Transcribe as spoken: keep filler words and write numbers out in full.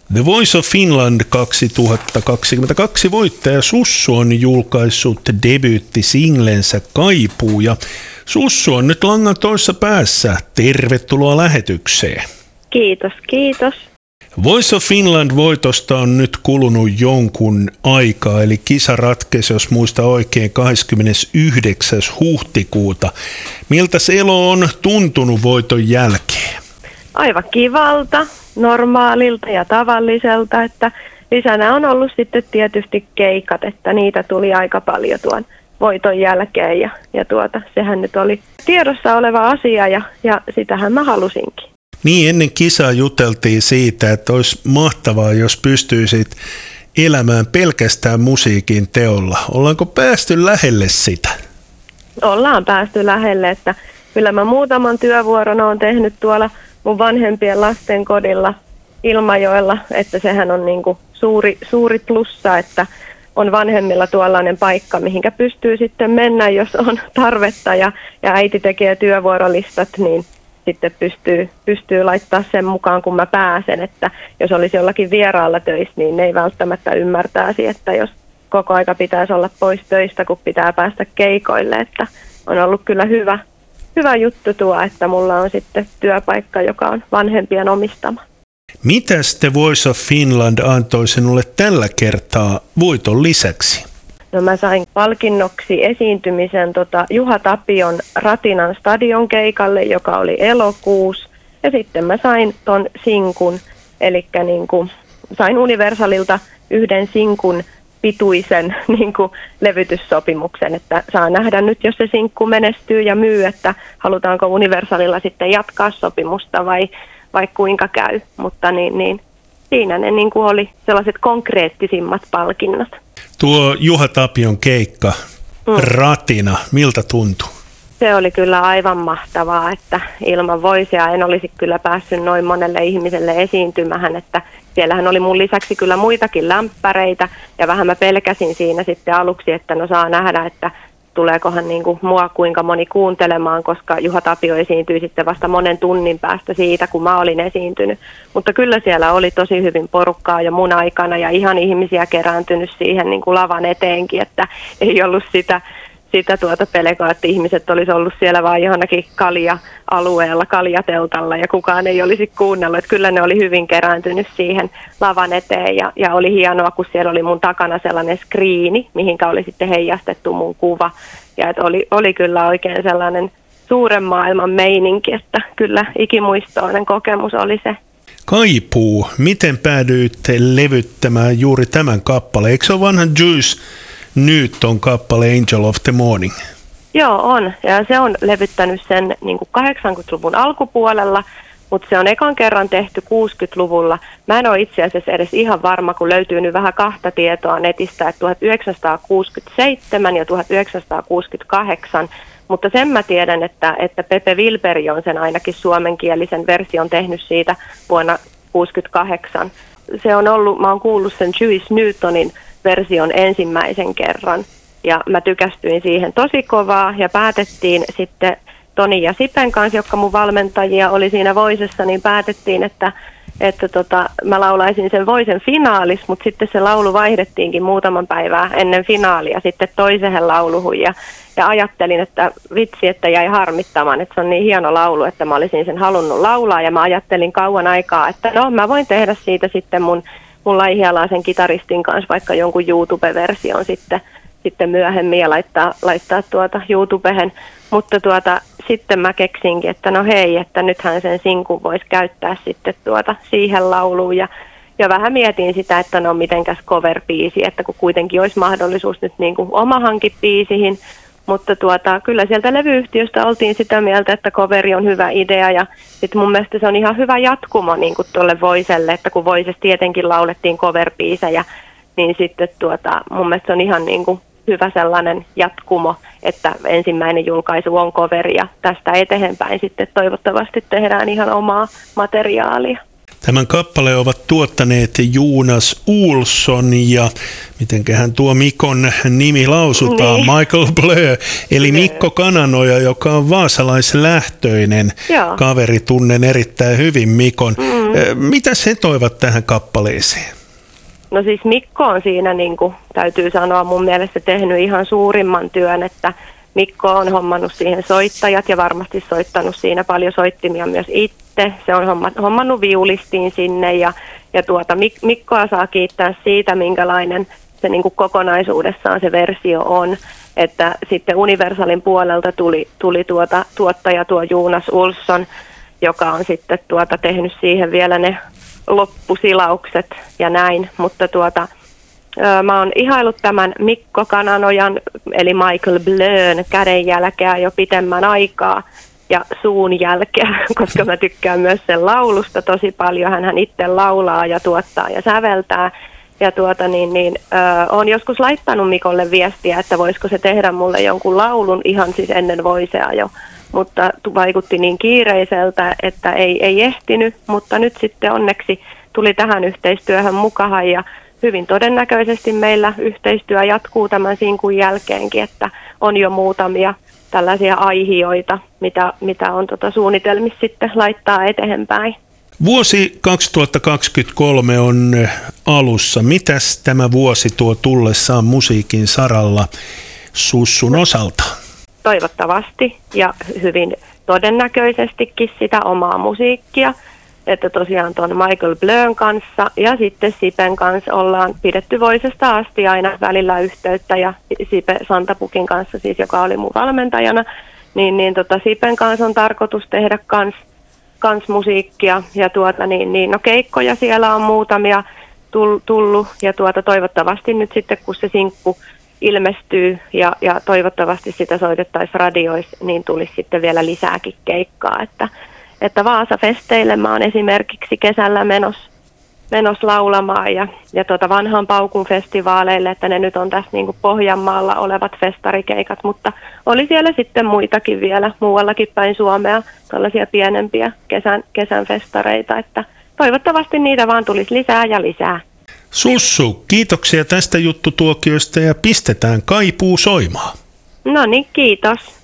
The Voice of Finland kaksituhattakaksikymmentäkaksi voittaja Sussu on julkaissut debyyttisinglensä Kaipuu ja Sussu on nyt langan toisessa päässä. Tervetuloa lähetykseen. Kiitos, kiitos. Voice of Finland-voitosta on nyt kulunut jonkun aikaa, eli kisa ratkesi, jos muista oikein, kahdeskymmenesyhdeksäs huhtikuuta. Miltä elo on tuntunut voiton jälkeen? Aivan kivalta, normaalilta ja tavalliselta, että lisänä on ollut sitten tietysti keikat, että niitä tuli aika paljon tuon voiton jälkeen ja, ja tuota, sehän nyt oli tiedossa oleva asia ja, ja sitähän mä halusinkin. Niin, ennen kisaa juteltiin siitä, että olisi mahtavaa, jos pystyisit elämään pelkästään musiikin teolla. Ollaanko päästy lähelle sitä? Ollaan päästy lähelle, että kyllä mä muutaman työvuoron olen tehnyt tuolla mun vanhempien lasten kodilla Ilmajoella, että sehän on niin kuin suuri, suuri plussa, että on vanhemmilla tuollainen paikka, mihinkä pystyy sitten mennä, jos on tarvetta ja, ja äiti tekee työvuorolistat, niin sitten pystyy, pystyy laittaa sen mukaan, kun mä pääsen, että jos olisi jollakin vieraalla töissä, niin ne ei välttämättä ymmärtäisi, että jos koko aika pitäisi olla pois töistä, kun pitää päästä keikoille, että on ollut kyllä hyvä, hyvä juttu tuo, että mulla on sitten työpaikka, joka on vanhempien omistama. Mitäs The Voice of Finland antoi sinulle tällä kertaa voiton lisäksi? No mä sain palkinnoksi esiintymisen tota Juha Tapion Ratinan stadion keikalle, joka oli elokuussa. Ja sitten mä sain ton sinkun, eli niin kuin sain Universalilta yhden sinkun pituisen niin kuin levytyssopimuksen, että saa nähdä nyt, jos se sinkku menestyy ja myy, että halutaanko Universalilla sitten jatkaa sopimusta vai, vai kuinka käy. Mutta niin, niin, siinä ne niin kuin oli sellaiset konkreettisimmat palkinnot. Tuo Juha Tapion keikka, mm. Ratina, miltä tuntui? Se oli kyllä aivan mahtavaa, että ilman Voicea en olisi kyllä päässyt noin monelle ihmiselle esiintymään, että siellähän oli mun lisäksi kyllä muitakin lämpäreitä ja vähän mä pelkäsin siinä sitten aluksi, että no saa nähdä, että tuleekohan niin kuin mua kuinka moni kuuntelemaan, koska Juha Tapio esiintyi sitten vasta monen tunnin päästä siitä, kun mä olin esiintynyt. Mutta kyllä siellä oli tosi hyvin porukkaa jo mun aikana ja ihan ihmisiä kerääntynyt siihen niin kuin lavan eteenkin, että ei ollut sitä, sitä tuota pelkoa, että ihmiset olisi ollut siellä vaan johonkin kalja-alueella, kaljateltalla ja kukaan ei olisi kuunnellut. Että kyllä ne oli hyvin kerääntynyt siihen lavan eteen ja, ja oli hienoa, kun siellä oli mun takana sellainen skriini, mihinkä oli sitten heijastettu mun kuva. Ja että oli, oli kyllä oikein sellainen suuren maailman meininki, että kyllä ikimuistoinen kokemus oli se. Kaipuu, miten päädyitte levyttämään juuri tämän kappaleen? Eikö se ole vanha Juice Newton kappale Angel of the Morning? Joo, on. Ja se on levyttänyt sen niin kuin kahdeksankymmentäluvun alkupuolella, mutta se on ekan kerran tehty kuusikymmentäluvulla. Mä en ole itse asiassa edes ihan varma, kun löytyy nyt vähän kahta tietoa netistä, että tuhatyhdeksänsataakuusikymmentäseitsemän ja tuhatyhdeksänsataakuusikymmentäkahdeksan, mutta sen mä tiedän, että, että Pepe Wilberi on sen ainakin suomenkielisen version tehnyt siitä vuonna tuhatyhdeksänsataakuusikymmentäkahdeksan. Se on ollut, mä oon kuullut sen Juice Newtonin version ensimmäisen kerran ja mä tykästyin siihen tosi kovaa ja päätettiin sitten Toni ja Sipen kanssa, jotka mun valmentajia oli siinä Voicessa, niin päätettiin, että, että tota, mä laulaisin sen Voicen finaalis, mutta sitten se laulu vaihdettiinkin muutaman päivää ennen finaalia sitten toiseen lauluhun ja, ja ajattelin, että vitsi, että jäi harmittamaan, että se on niin hieno laulu, että mä olisin sen halunnut laulaa ja mä ajattelin kauan aikaa, että no mä voin tehdä siitä sitten mun mun laihialaisen kitaristin kanssa vaikka jonkun YouTube-version sitten, sitten myöhemmin ja laittaa, laittaa tuota YouTubehen. Mutta tuota, sitten mä keksinkin, että no hei, että nythän sen sinkun voisi käyttää sitten tuota siihen lauluun. Ja, ja vähän mietin sitä, että no mitenkäs cover-biisi, että kun kuitenkin olisi mahdollisuus nyt niin kuin omahankin-biisihin. Mutta tuota, kyllä sieltä levyyhtiöstä oltiin sitä mieltä, että coveri on hyvä idea ja sitten mun mielestä se on ihan hyvä jatkumo niin kuin tuolle Voicelle, että kun Voicessa tietenkin laulettiin cover-biisejä, niin sitten tuota, mun mielestä se on ihan niin kuin hyvä sellainen jatkumo, että ensimmäinen julkaisu on coveri ja tästä eteenpäin sitten toivottavasti tehdään ihan omaa materiaalia. Tämän kappaleen ovat tuottaneet Jonas Olsson ja mitenköhän tuo Mikon nimi lausutaan, niin. Michael Blö, eli Mikko Kananoja, joka on vaasalaislähtöinen Joo. kaveri, tunnen erittäin hyvin Mikon. Mm. Mitä he toivat tähän kappaleeseen? No siis Mikko on siinä, niin kuin täytyy sanoa, mun mielestä tehnyt ihan suurimman työn, että Mikko on hommannut siihen soittajat ja varmasti soittanut siinä paljon soittimia myös itse. Se on hommannut viulistiin sinne ja, ja tuota, Mik- Mikkoa saa kiittää siitä, minkälainen se niin kuin kokonaisuudessaan se versio on. Että sitten Universalin puolelta tuli, tuli tuota, tuottaja tuo Jonas Olsson, joka on sitten tuota, tehnyt siihen vielä ne loppusilaukset ja näin, mutta tuota... Mä oon ihailut tämän Mikko Kananojan, eli Michael Blön kädenjälkeä jo pitemmän aikaa ja suun jälkeä, koska mä tykkään myös sen laulusta tosi paljon. Hänhän itse laulaa ja tuottaa ja säveltää. Ja tuota niin, niin ö, oon joskus laittanut Mikolle viestiä, että voisiko se tehdä mulle jonkun laulun ihan siis ennen Voicea jo. Mutta vaikutti niin kiireiseltä, että ei, ei ehtinyt, mutta nyt sitten onneksi tuli tähän yhteistyöhön mukaan ja hyvin todennäköisesti meillä yhteistyö jatkuu tämän sinkun jälkeenkin, että on jo muutamia tällaisia aihioita, mitä, mitä on tota suunnitelmissa sitten laittaa eteenpäin. Vuosi kaksituhattakaksikymmentäkolme on alussa. Mitäs tämä vuosi tuo tullessaan musiikin saralla Sussun osalta? Toivottavasti ja hyvin todennäköisestikin sitä omaa musiikkia. Että tosiaan tuon Michael Blön kanssa ja sitten Sipen kanssa ollaan pidetty Voicesta asti aina välillä yhteyttä ja Sipe Santapukin kanssa siis, joka oli mun valmentajana, niin, niin tota Sipen kanssa on tarkoitus tehdä kans, kans musiikkia ja tuota niin, niin no keikkoja siellä on muutamia tullut ja tuota toivottavasti nyt sitten kun se sinkku ilmestyy ja, ja toivottavasti sitä soitettaisiin radioissa, niin tulisi sitten vielä lisääkin keikkaa, että Että Vaasa-festeille mä oon esimerkiksi kesällä menos, menos laulamaan ja, ja tuota vanhan paukun festivaaleille, että ne nyt on tässä niin kuin Pohjanmaalla olevat festarikeikat, mutta oli siellä sitten muitakin vielä muuallakin päin Suomea, tällaisia pienempiä kesän, kesän festareita, että toivottavasti niitä vaan tulisi lisää ja lisää. Sussu, kiitoksia tästä juttutuokiosta ja pistetään kaipuu soimaan. No niin, kiitos.